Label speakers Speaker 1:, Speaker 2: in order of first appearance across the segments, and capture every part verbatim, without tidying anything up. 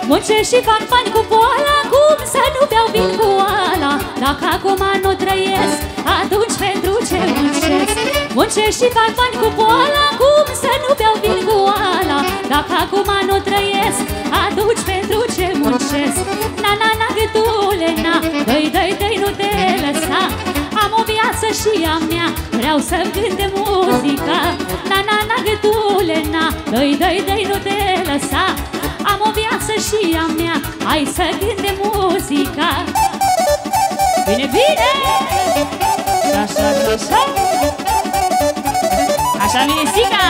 Speaker 1: Muncesc și fac bani cu poala, cum să nu beau vin cu oala? Dacă acum nu trăiesc, atunci pentru ce muncesc? Muncesc și fac bani cu poala, cum să nu beau vin cu oala? Dacă acum nu trăiesc, atunci pentru ce muncesc? Na, na, na, gâtule, na, dă-i, dă-i, dă-i, nu te lăsa. Am o viață și a mea, vreau să-mi cânte muzica. Na, na, na, gâtule, na, dă-i, dă-i, dă-i, nu te lăsa. Am o viață și a mea, hai să cânte muzica. Bine, bine! Așa, așa, așa. Așa vine Sica!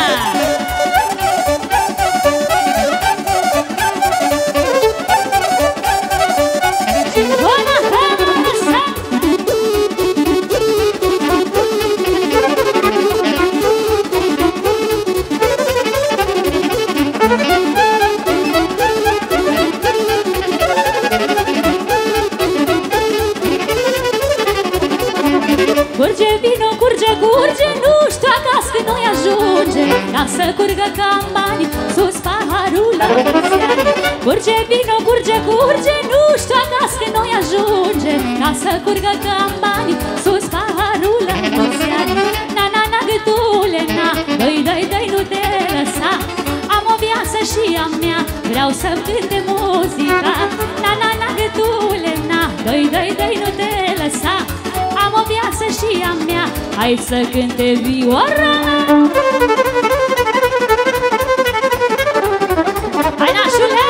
Speaker 1: Curge vino, curge, curge, nu știu acasă că nu-i ajunge. Lasă curgă ca în bani, sus paharul la mulți ani. Curge vino, curge, curge, nu știu acasă că nu-i ajunge. Lasă curgă ca în bani, sus paharul la mulți ani. Na, na, na, gâtule, na, dă-i, dă-i, dă-i, nu te lăsa. Am o viață și a mea, vreau să-mi cânte muzica. Na, na, na, gâtule, na, dă-i, dă-i, dă-i, nu te lăsa. Am o viață și a mea, hai să cânte vioara. Hai, nașule!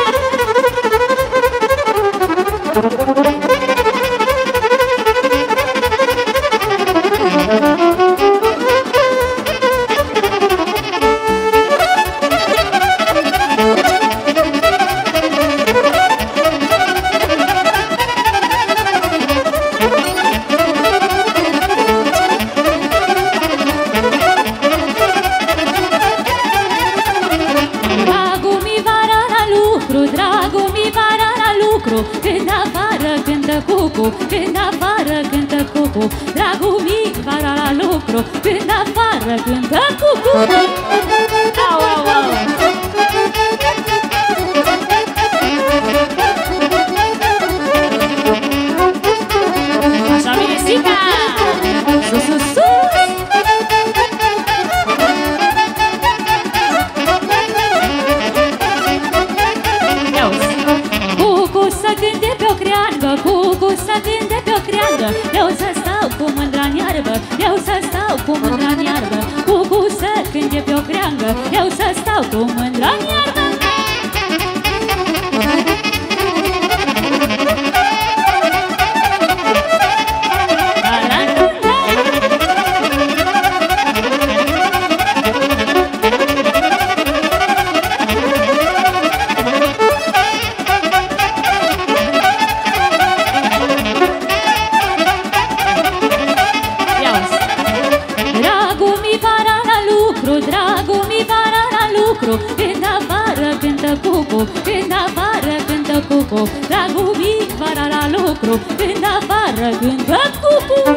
Speaker 1: Când afară cântă cucu, când afară cântă cucu, dragul mic, vara la lucru, când afară cântă cucu. Au, au, au. Așa vine Sica! Sus, sus, sus! Cânte pe o creangă, cucu să cânte pe o creangă. Eu să stau cu mândra în iarbă, eu să stau cu mândra în iarbă. Cucu să cânte pe o creangă, eu să stau cu mândra în iarbă. Când afară cântă cucu, când afară cântă cucu, dragul mic, vara la lucru, când afară cântă cucu.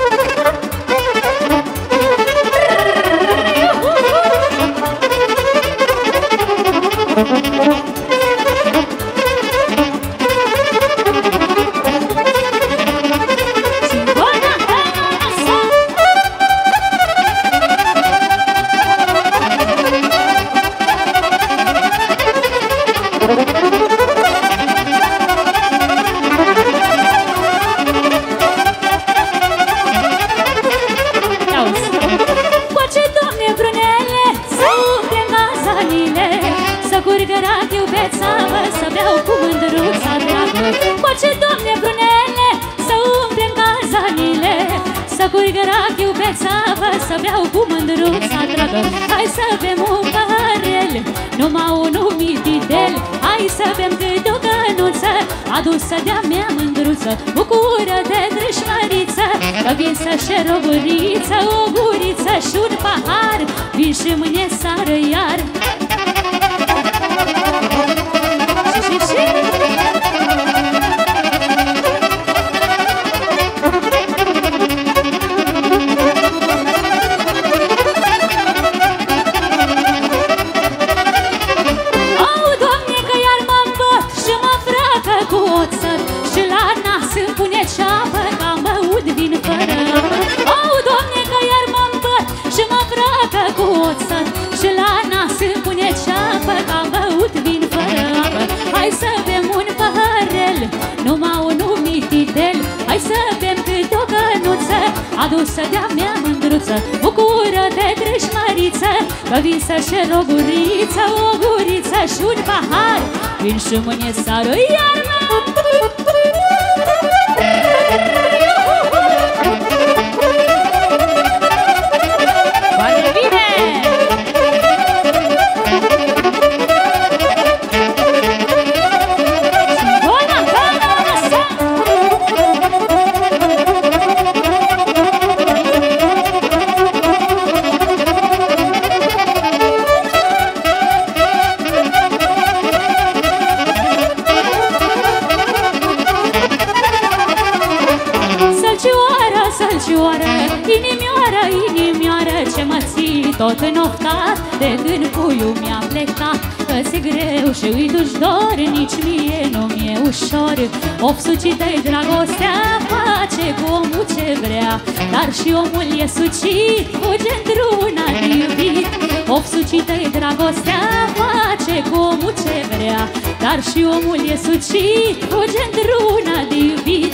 Speaker 1: Coace, Doamne, brunele, să umplem cazanile, să curgă rac, iubețavă, să beau cu mândruța dragă. Hai să bem un paharel, numai unul mititel. Hai să bem câte o cănuță, adusă de-a mea mândruță. Bucură-te, drășmăriță, că vin să șer o guriță, o guriță și un pahar, vin și mâine sară iar. Și, și, și. Au, Doamne, că iar mă îmbăt și mă adusă de-a mea mândruță, bucură-te, creșmăriță, că vin să-și o guriță, o guriță și un pahar, vin și mâine sară iarna. Foarte bine! Inimioară, inimioară, ce mă ții tot înoftat de când puiul mi-a plecat. Că-ți greu și îi duci dor, nici mie nu mi-e ușor. Of, sucită-i dragostea, face cu omul ce vrea, dar și omul e sucit, fuge într-una de iubit. Of, sucită-i dragostea, face cu omul ce vrea, dar și omul e sucit, fuge într-una de iubit.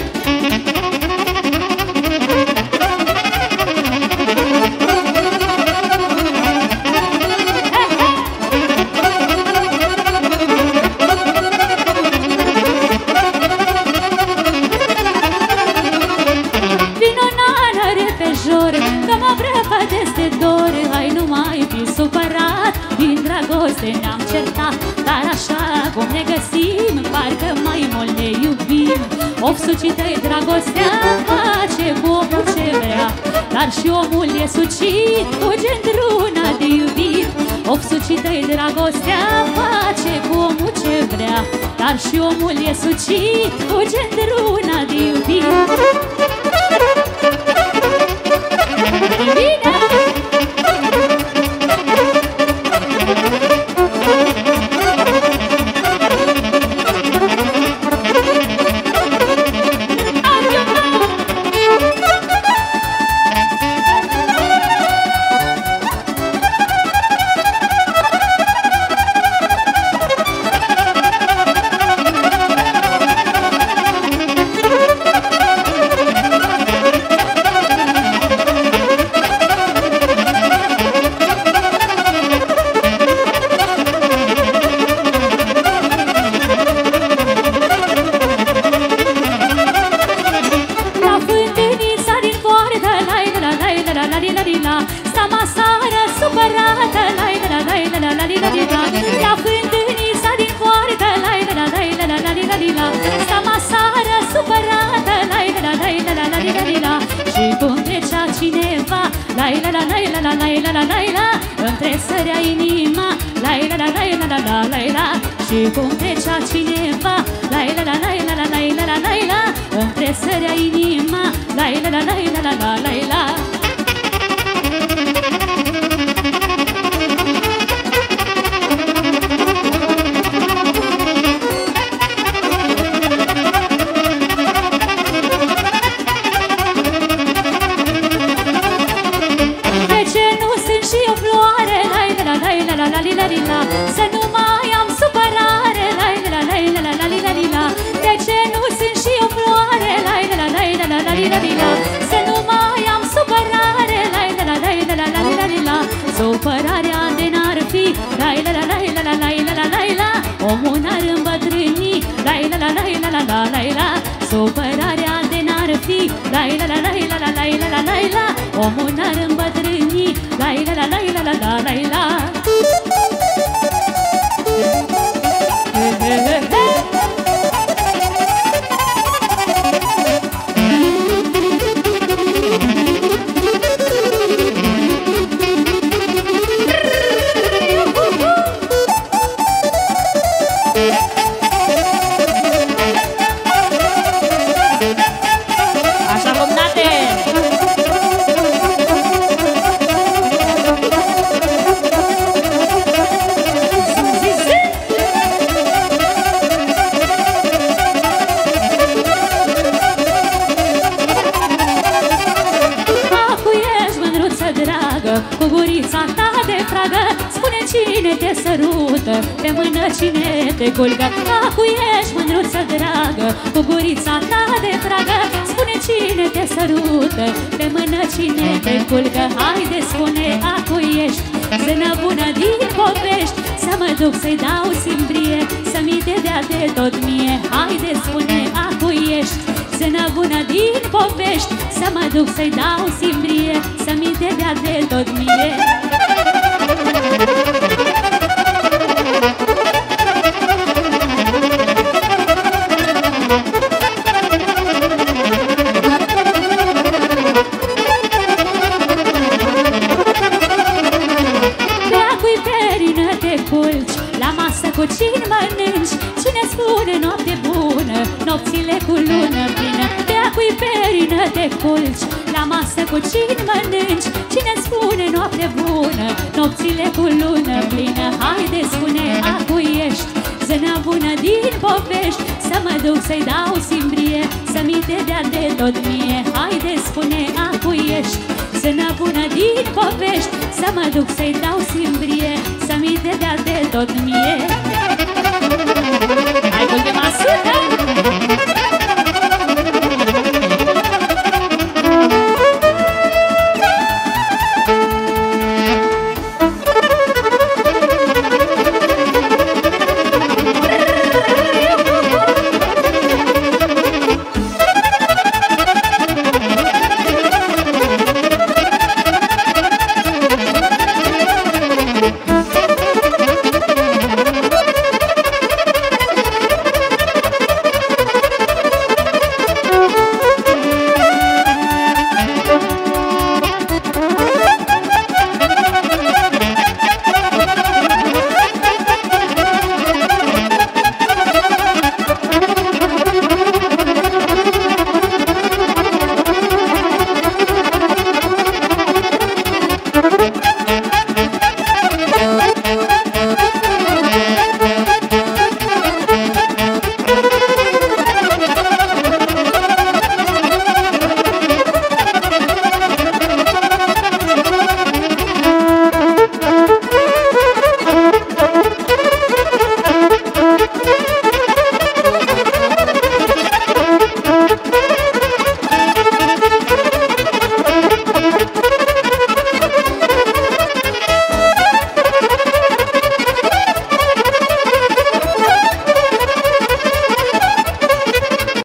Speaker 1: Ne-am certat, dar așa cum ne găsim, parcă mai mult ne iubim. Of, sucită-i dragostea, face cu omul ce vrea, dar și omul e sucit, fuge într-una de iubit. Of, sucită-i dragostea, face cu omul ce vrea, dar și omul e sucit, fuge într-una de iubit. Bine! Între sărea inima, la la la la la la la la. Și cum trecea cineva, la la la la la la la la la la. Între sărea inima, la la la la la la la la la. Să nu mai am supărare, la la la la la la la la. De ce nu sunt și eu floare, la la la la la la la la. Să nu mai am supărare, la la la la la la la la. Supărarea de n-ar fi, la la la la la la la la la. Omul n-ar îmbătrâni, la la la la la la la la. Supărarea de n-ar fi, la la la la la la la la la. Omul n-ar îmbătrâni, la la la la la la la la. Cu gurița ta de fragă, spune cine te sărută strugă, pe mână cine te culcă? Acu ești mândruță dragă, cu gurița ta de fragă. Spune cine te sărută, pe mână cine te culcă? Haide spune, acu ești zână bună din povești, să mă duc să-i dau simbrie, să mi te dea de tot mie. Haide spune, acu ești zână bună din povești, să mă duc să-i dau simbrie, să mi te dea de tot mie. Cu cine mănânci, cine spune noapte bună, nopțile cu lună plină. Pe acui perină te culci, la masă cu cine mănânci, cine spune noapte bună, nopțile cu lună plină. Haide spune, acu ești zână bună din povești, să mă duc să-i dau simbrie, să mi te dea de tot mie. Haide spune, acu ești zână bună din povești, să mă duc să-i dau simbrie, să mi te dea de tot mie.